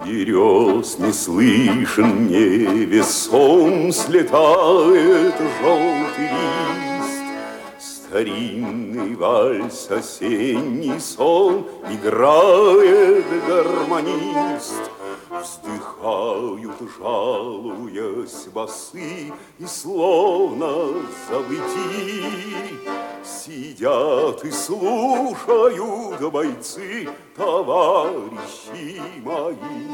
Берез не слышен, невесом слетает желтый лист. Старинный вальс, осенний сон играет гармонист. Вздыхают, жалуясь, басы, и словно забыти сидят и слушают бойцы, товарищи мои.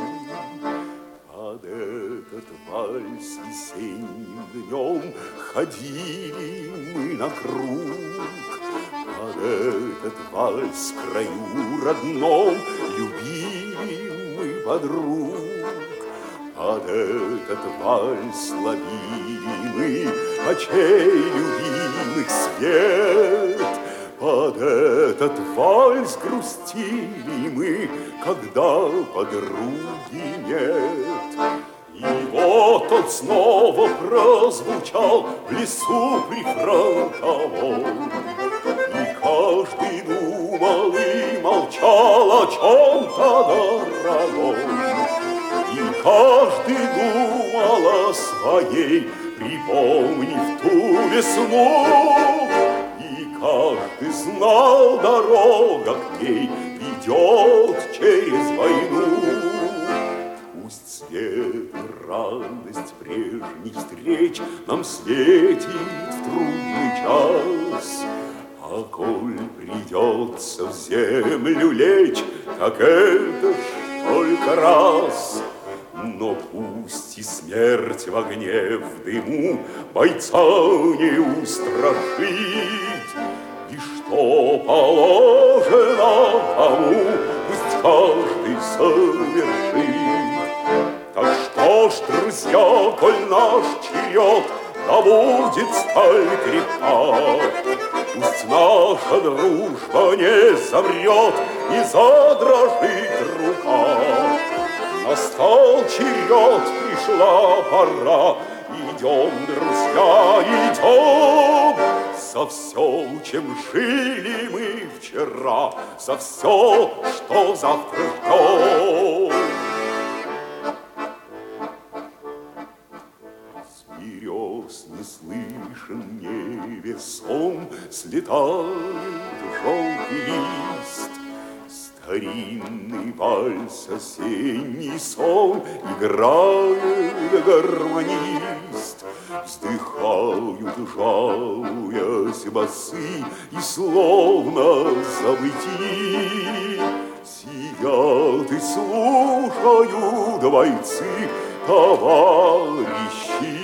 Под этот вальс весенним днем ходили мы на круг. Под этот вальс в краю родном любили мы подруг. Под этот вальс ловили мы очей любимых свет. Под этот вальс грустили мы, когда подруги нет. И вот он снова прозвучал в лесу прифронтовом. И каждый думал и молчал о чем-то дорогом. И каждый думал о своей, припомнив ту весну. И каждый знал, дорога к ней ведет через войну. Пусть свет и радость прежних встреч нам светит в трудный час. А коль придется в землю лечь, так это ж только раз. Но пусть и смерть в огне, в дыму бойца не устрашит, и что положено тому, пусть каждый совершит. Так что ж, друзья, коль наш черед, да будет сталь крепка. Пусть наша дружба не замрет, не задрожит рука. Настал черед, пришла пора. Идем, друзья, идем. За все, чем жили мы вчера, за все, что завтра ждем. С берез не слышен, невесом слетает желтый лист. Старинный вальс, осенний сон играет гармонист. Вздыхают, жалуясь, басы, и словно забыти сидят и слушают бойцы, товарищи